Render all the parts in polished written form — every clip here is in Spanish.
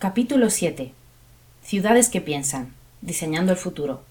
Capítulo 7. Ciudades que piensan, diseñando el futuro.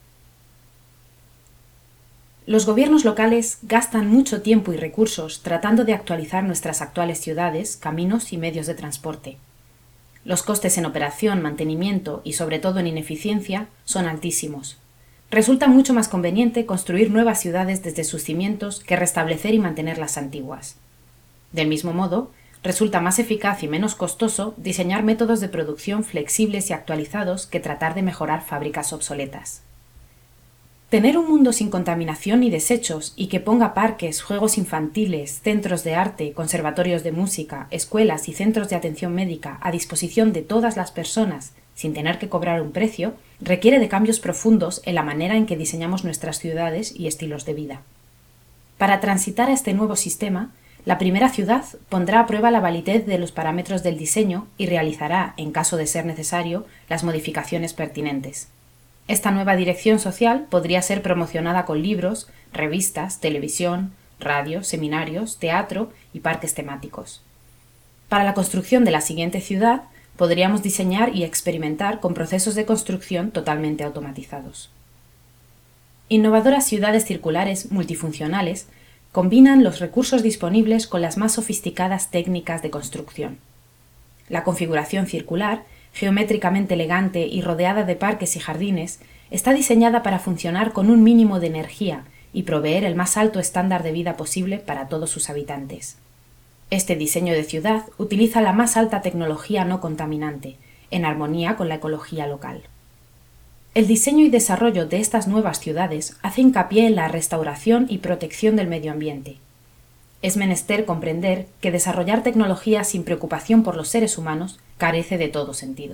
Los gobiernos locales gastan mucho tiempo y recursos tratando de actualizar nuestras actuales ciudades, caminos y medios de transporte. Los costes en operación, mantenimiento y sobre todo en ineficiencia son altísimos. Resulta mucho más conveniente construir nuevas ciudades desde sus cimientos que restablecer y mantener las antiguas. Del mismo modo, resulta más eficaz y menos costoso diseñar métodos de producción flexibles y actualizados que tratar de mejorar fábricas obsoletas. Tener un mundo sin contaminación ni desechos y que ponga parques, juegos infantiles, centros de arte, conservatorios de música, escuelas y centros de atención médica a disposición de todas las personas sin tener que cobrar un precio, requiere de cambios profundos en la manera en que diseñamos nuestras ciudades y estilos de vida. Para transitar a este nuevo sistema, la primera ciudad pondrá a prueba la validez de los parámetros del diseño y realizará, en caso de ser necesario, las modificaciones pertinentes. Esta nueva dirección social podría ser promocionada con libros, revistas, televisión, radio, seminarios, teatro y parques temáticos. Para la construcción de la siguiente ciudad, podríamos diseñar y experimentar con procesos de construcción totalmente automatizados. Innovadoras ciudades circulares multifuncionales combinan los recursos disponibles con las más sofisticadas técnicas de construcción. La configuración circular, geométricamente elegante y rodeada de parques y jardines, está diseñada para funcionar con un mínimo de energía y proveer el más alto estándar de vida posible para todos sus habitantes. Este diseño de ciudad utiliza la más alta tecnología no contaminante, en armonía con la ecología local. El diseño y desarrollo de estas nuevas ciudades hace hincapié en la restauración y protección del medio ambiente. Es menester comprender que desarrollar tecnología sin preocupación por los seres humanos carece de todo sentido.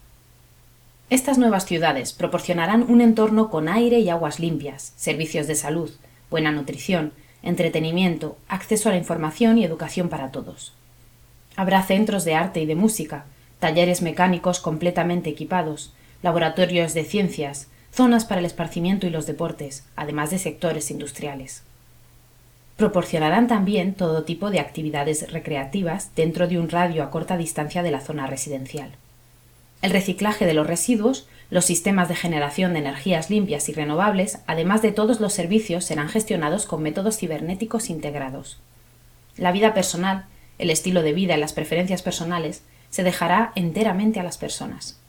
Estas nuevas ciudades proporcionarán un entorno con aire y aguas limpias, servicios de salud, buena nutrición, entretenimiento, acceso a la información y educación para todos. Habrá centros de arte y de música, talleres mecánicos completamente equipados, laboratorios de ciencias, zonas para el esparcimiento y los deportes, además de sectores industriales. Proporcionarán también todo tipo de actividades recreativas dentro de un radio a corta distancia de la zona residencial. El reciclaje de los residuos, los sistemas de generación de energías limpias y renovables, además de todos los servicios, serán gestionados con métodos cibernéticos integrados. La vida personal, el estilo de vida y las preferencias personales se dejará enteramente a las personas.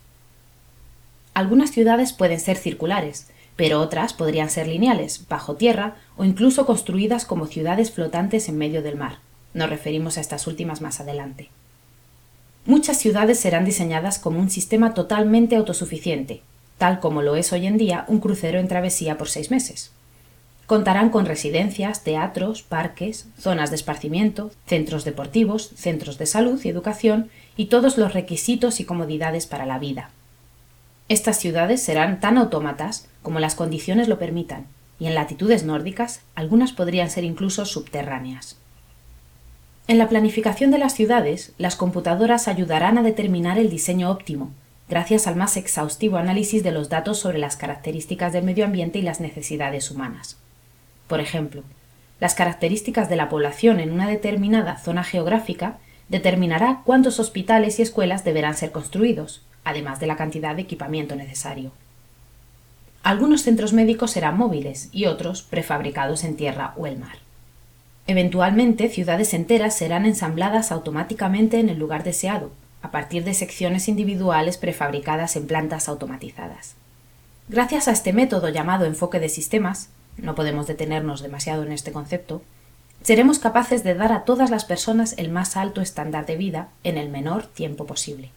Algunas ciudades pueden ser circulares, pero otras podrían ser lineales, bajo tierra o incluso construidas como ciudades flotantes en medio del mar. Nos referimos a estas últimas más adelante. Muchas ciudades serán diseñadas como un sistema totalmente autosuficiente, tal como lo es hoy en día un crucero en travesía por 6 meses. Contarán con residencias, teatros, parques, zonas de esparcimiento, centros deportivos, centros de salud y educación y todos los requisitos y comodidades para la vida. Estas ciudades serán tan autómatas como las condiciones lo permitan, y en latitudes nórdicas algunas podrían ser incluso subterráneas. En la planificación de las ciudades, las computadoras ayudarán a determinar el diseño óptimo, gracias al más exhaustivo análisis de los datos sobre las características del medio ambiente y las necesidades humanas. Por ejemplo, las características de la población en una determinada zona geográfica determinará cuántos hospitales y escuelas deberán ser construidos, además de la cantidad de equipamiento necesario. Algunos centros médicos serán móviles y otros prefabricados en tierra o el mar. Eventualmente, ciudades enteras serán ensambladas automáticamente en el lugar deseado, a partir de secciones individuales prefabricadas en plantas automatizadas. Gracias a este método llamado enfoque de sistemas, no podemos detenernos demasiado en este concepto, seremos capaces de dar a todas las personas el más alto estándar de vida en el menor tiempo posible.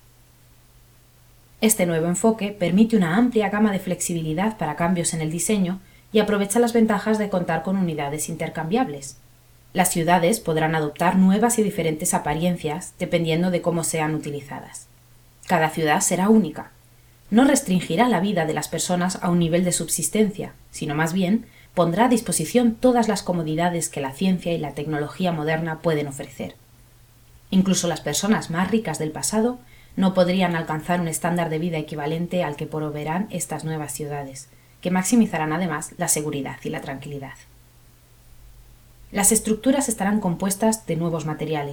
Este nuevo enfoque permite una amplia gama de flexibilidad para cambios en el diseño y aprovecha las ventajas de contar con unidades intercambiables. Las ciudades podrán adoptar nuevas y diferentes apariencias dependiendo de cómo sean utilizadas. Cada ciudad será única. No restringirá la vida de las personas a un nivel de subsistencia, sino más bien pondrá a disposición todas las comodidades que la ciencia y la tecnología moderna pueden ofrecer. Incluso las personas más ricas del pasado no podrían alcanzar un estándar de vida equivalente al que proveerán estas nuevas ciudades, que maximizarán además la seguridad y la tranquilidad. Las estructuras estarán compuestas de nuevos materiales,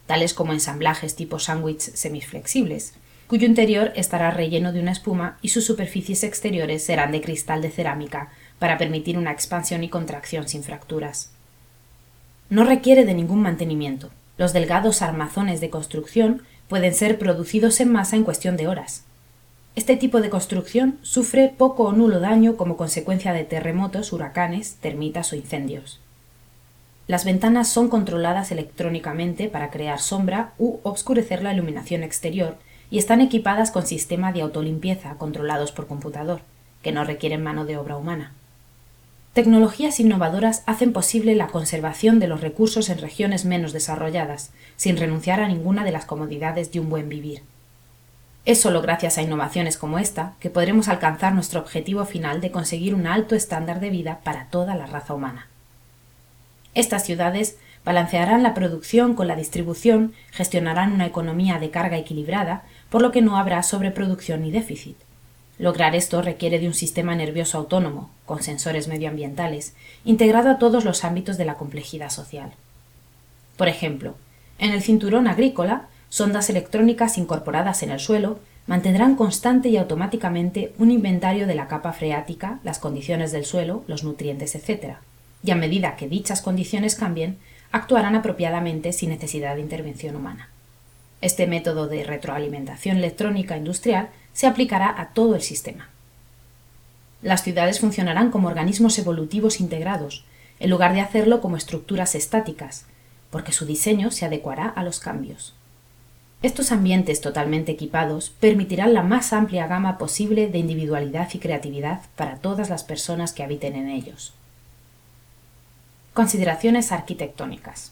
tales como ensamblajes tipo sándwich semiflexibles, cuyo interior estará relleno de una espuma y sus superficies exteriores serán de cristal de cerámica para permitir una expansión y contracción sin fracturas. No requiere de ningún mantenimiento. Los delgados armazones de construcción pueden ser producidos en masa en cuestión de horas. Este tipo de construcción sufre poco o nulo daño como consecuencia de terremotos, huracanes, termitas o incendios. Las ventanas son controladas electrónicamente para crear sombra u obscurecer la iluminación exterior y están equipadas con sistema de autolimpieza controlados por computador, que no requieren mano de obra humana. Tecnologías innovadoras hacen posible la conservación de los recursos en regiones menos desarrolladas, sin renunciar a ninguna de las comodidades de un buen vivir. Es solo gracias a innovaciones como esta que podremos alcanzar nuestro objetivo final de conseguir un alto estándar de vida para toda la raza humana. Estas ciudades balancearán la producción con la distribución, gestionarán una economía de carga equilibrada, por lo que no habrá sobreproducción ni déficit. Lograr esto requiere de un sistema nervioso autónomo, con sensores medioambientales, integrado a todos los ámbitos de la complejidad social. Por ejemplo, en el cinturón agrícola, sondas electrónicas incorporadas en el suelo mantendrán constante y automáticamente un inventario de la capa freática, las condiciones del suelo, los nutrientes, etc., y a medida que dichas condiciones cambien, actuarán apropiadamente sin necesidad de intervención humana. Este método de retroalimentación electrónica industrial se aplicará a todo el sistema. Las ciudades funcionarán como organismos evolutivos integrados, en lugar de hacerlo como estructuras estáticas, porque su diseño se adecuará a los cambios. Estos ambientes totalmente equipados permitirán la más amplia gama posible de individualidad y creatividad para todas las personas que habiten en ellos. Consideraciones arquitectónicas.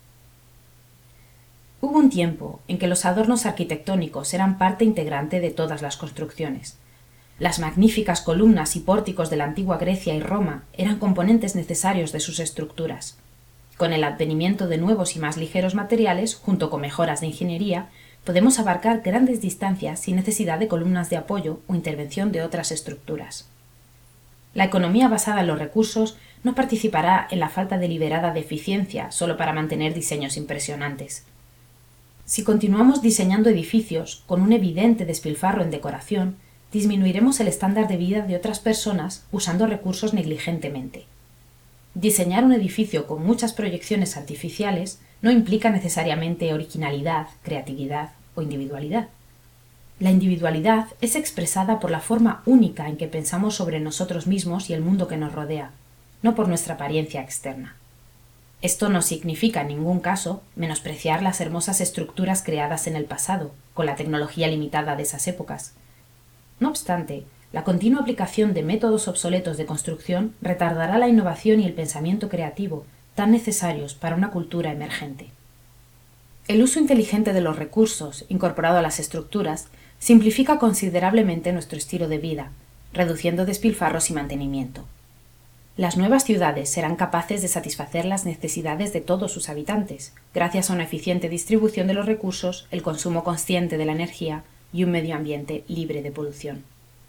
Hubo un tiempo en que los adornos arquitectónicos eran parte integrante de todas las construcciones. Las magníficas columnas y pórticos de la antigua Grecia y Roma eran componentes necesarios de sus estructuras. Con el advenimiento de nuevos y más ligeros materiales, junto con mejoras de ingeniería, podemos abarcar grandes distancias sin necesidad de columnas de apoyo o intervención de otras estructuras. La economía basada en los recursos no participará en la falta deliberada de eficiencia solo para mantener diseños impresionantes. Si continuamos diseñando edificios con un evidente despilfarro en decoración, disminuiremos el estándar de vida de otras personas usando recursos negligentemente. Diseñar un edificio con muchas proyecciones artificiales no implica necesariamente originalidad, creatividad o individualidad. La individualidad es expresada por la forma única en que pensamos sobre nosotros mismos y el mundo que nos rodea, no por nuestra apariencia externa. Esto no significa en ningún caso menospreciar las hermosas estructuras creadas en el pasado, con la tecnología limitada de esas épocas. No obstante, la continua aplicación de métodos obsoletos de construcción retardará la innovación y el pensamiento creativo tan necesarios para una cultura emergente. El uso inteligente de los recursos, incorporado a las estructuras, simplifica considerablemente nuestro estilo de vida, reduciendo despilfarros y mantenimiento. Las nuevas ciudades serán capaces de satisfacer las necesidades de todos sus habitantes, gracias a una eficiente distribución de los recursos, el consumo consciente de la energía y un medio ambiente libre de polución.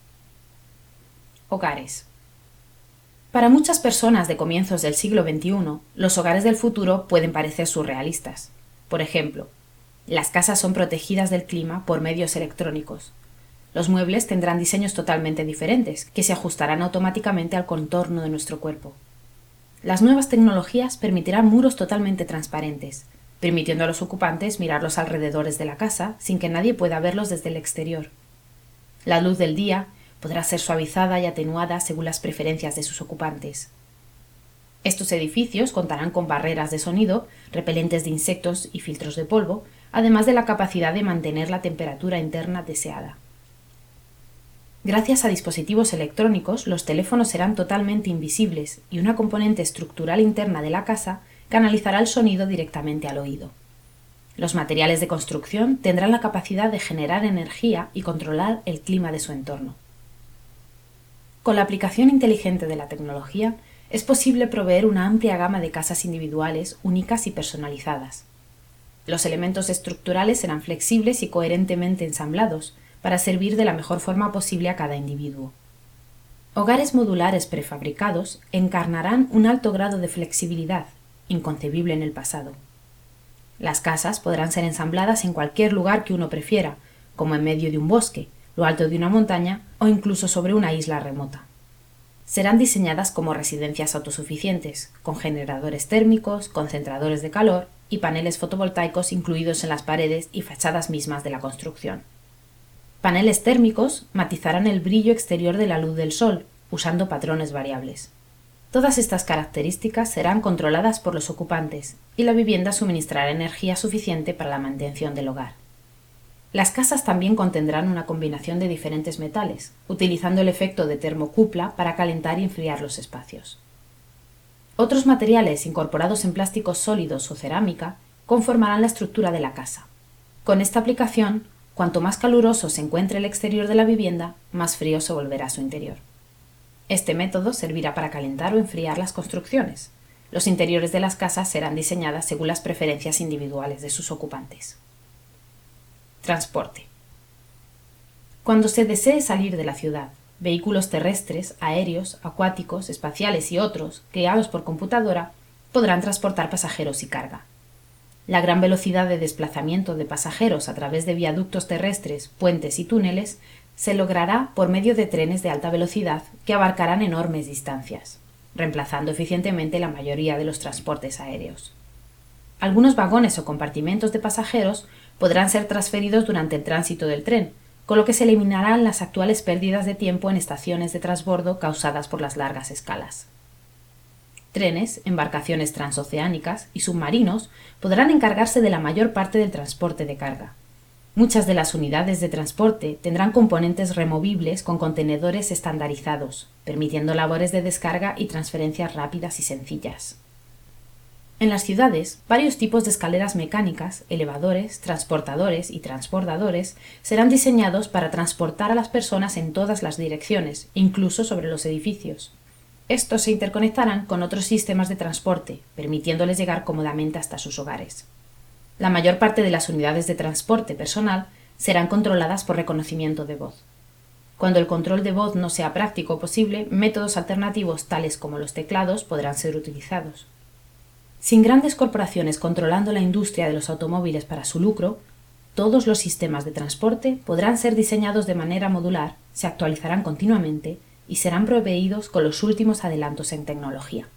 Hogares. Para muchas personas de comienzos del siglo XXI, los hogares del futuro pueden parecer surrealistas. Por ejemplo, las casas son protegidas del clima por medios electrónicos. Los muebles tendrán diseños totalmente diferentes, que se ajustarán automáticamente al contorno de nuestro cuerpo. Las nuevas tecnologías permitirán muros totalmente transparentes, permitiendo a los ocupantes mirar los alrededores de la casa sin que nadie pueda verlos desde el exterior. La luz del día podrá ser suavizada y atenuada según las preferencias de sus ocupantes. Estos edificios contarán con barreras de sonido, repelentes de insectos y filtros de polvo, además de la capacidad de mantener la temperatura interna deseada. Gracias a dispositivos electrónicos, los teléfonos serán totalmente invisibles y una componente estructural interna de la casa canalizará el sonido directamente al oído. Los materiales de construcción tendrán la capacidad de generar energía y controlar el clima de su entorno. Con la aplicación inteligente de la tecnología, es posible proveer una amplia gama de casas individuales, únicas y personalizadas. Los elementos estructurales serán flexibles y coherentemente ensamblados, para servir de la mejor forma posible a cada individuo. Hogares modulares prefabricados encarnarán un alto grado de flexibilidad, inconcebible en el pasado. Las casas podrán ser ensambladas en cualquier lugar que uno prefiera, como en medio de un bosque, lo alto de una montaña o incluso sobre una isla remota. Serán diseñadas como residencias autosuficientes, con generadores térmicos, concentradores de calor y paneles fotovoltaicos incluidos en las paredes y fachadas mismas de la construcción. Paneles térmicos matizarán el brillo exterior de la luz del sol, usando patrones variables. Todas estas características serán controladas por los ocupantes y la vivienda suministrará energía suficiente para la mantención del hogar. Las casas también contendrán una combinación de diferentes metales, utilizando el efecto de termocupla para calentar y enfriar los espacios. Otros materiales incorporados en plásticos sólidos o cerámica conformarán la estructura de la casa. Con esta aplicación, cuanto más caluroso se encuentre el exterior de la vivienda, más frío se volverá su interior. Este método servirá para calentar o enfriar las construcciones. Los interiores de las casas serán diseñadas según las preferencias individuales de sus ocupantes. Transporte. Cuando se desee salir de la ciudad, vehículos terrestres, aéreos, acuáticos, espaciales y otros, guiados por computadora, podrán transportar pasajeros y carga. La gran velocidad de desplazamiento de pasajeros a través de viaductos terrestres, puentes y túneles se logrará por medio de trenes de alta velocidad que abarcarán enormes distancias, reemplazando eficientemente la mayoría de los transportes aéreos. Algunos vagones o compartimentos de pasajeros podrán ser transferidos durante el tránsito del tren, con lo que se eliminarán las actuales pérdidas de tiempo en estaciones de transbordo causadas por las largas escalas. Trenes, embarcaciones transoceánicas y submarinos podrán encargarse de la mayor parte del transporte de carga. Muchas de las unidades de transporte tendrán componentes removibles con contenedores estandarizados, permitiendo labores de descarga y transferencias rápidas y sencillas. En las ciudades, varios tipos de escaleras mecánicas, elevadores, transportadores y transbordadores serán diseñados para transportar a las personas en todas las direcciones, incluso sobre los edificios. Estos se interconectarán con otros sistemas de transporte, permitiéndoles llegar cómodamente hasta sus hogares. La mayor parte de las unidades de transporte personal serán controladas por reconocimiento de voz. Cuando el control de voz no sea práctico o posible, métodos alternativos tales como los teclados podrán ser utilizados. Sin grandes corporaciones controlando la industria de los automóviles para su lucro, todos los sistemas de transporte podrán ser diseñados de manera modular, se actualizarán continuamente y serán proveídos con los últimos adelantos en tecnología.